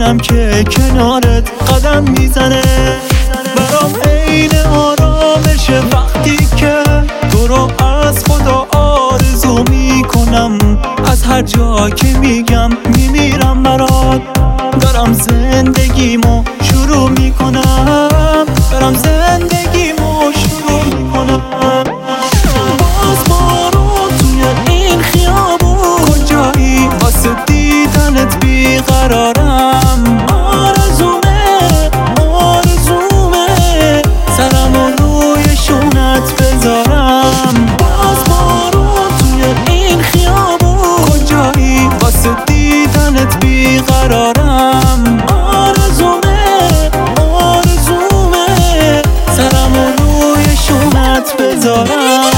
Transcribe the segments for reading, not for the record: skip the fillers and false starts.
دلم که کنارت قدم میزنه. برام عین آرامشه وقتی که تو رو از خدا آرزو میکنم. از هر جا که میگم میمیرم برات. دارم زندگیمو شروع میکنم. دارم زندگیمو شروع میکنم. باز بارون توی این خیابون، کجایی واسه دیدنت بیقرارم. آرزومه سرمو روی شونت بذارم. باز بارون توی این خیابون، کجایی واسه دیدنت بیقرارم. آرزومه سرمو روی شونت بذارم.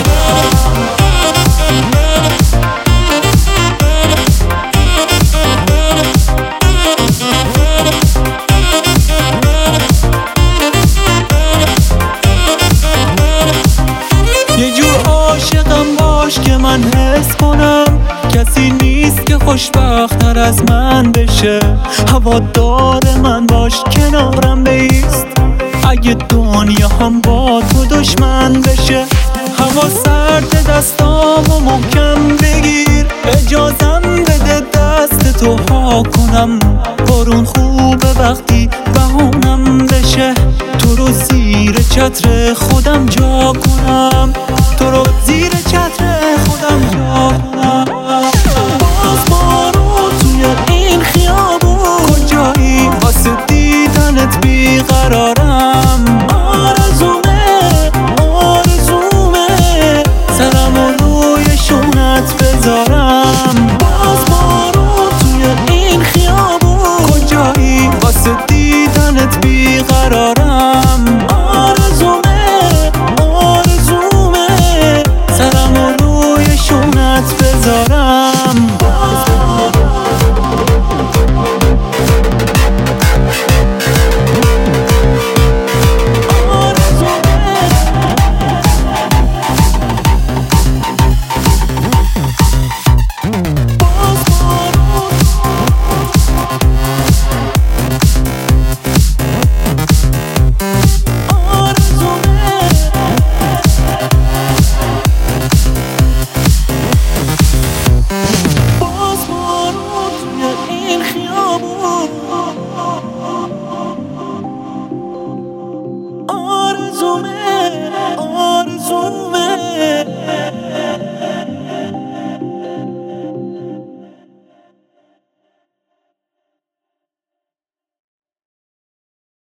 یه جور عاشقم باش که من حس کنم کسی نیست که خوشبخت‌تر از من بشه. هوادار من باش کنارم بیست اگه دنیا هم با تو دشمن بشه. هوا سرد دستامو محکم بگیر، اجازم بده دست تو ها کنم. بارون خوبه وقتی بهونم بشه، تو رو زیر چتر خودم جا کنم.